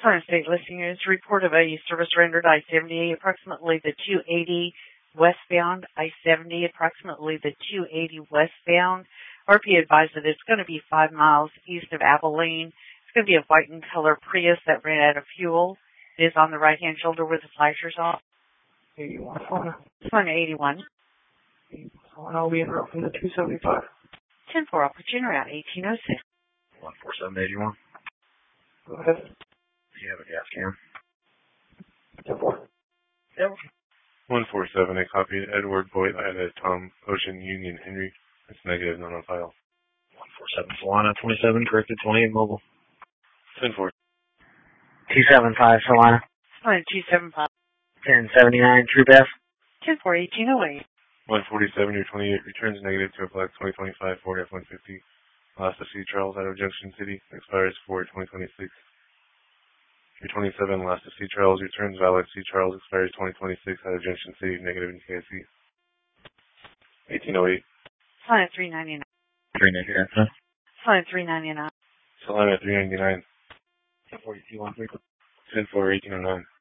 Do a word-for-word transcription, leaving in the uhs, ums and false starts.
Current state listing is report of a service rendered I seventy, approximately the two eighty westbound, I seventy, approximately the two eighty westbound. R P advised that it's going to be five miles east of Abilene. It's going to be a white in color Prius that ran out of fuel. It is on the right-hand shoulder with the flashers off. eighty-one, Fauna. Fauna eighty-one. Fauna, I'll be in route from the two seventy-five. ten four, opportunity route eighteen oh six. one four seven eighty-one. Go ahead. Do you have a gas can? ten four. Yep. one four seven, I copied Edward Boyd at a Tom Ocean Union Henry. It's negative, not on file. one four seven, Solana, twenty-seven, corrected, twenty-eight, mobile. ten four. two seven five, Solana. Fauna two seven five. ten seventy-nine, Troop F. ten four, eighteen oh eight. one forty-seven, your twenty-eight, returns negative to a black twenty twenty-five Ford F one fifty. Lost to C. Charles out of Junction City, expires for twenty twenty-six. Your twenty-seven, lost to C. Charles, returns valid. C. Charles expires twenty twenty-six out of Junction City, negative in K S C. eighteen oh eight. Fauna three ninety-nine. three ninety-nine. Fauna three ninety-nine. Solana three ninety-nine. ten forty-two, one three. ten four, eighteen oh nine.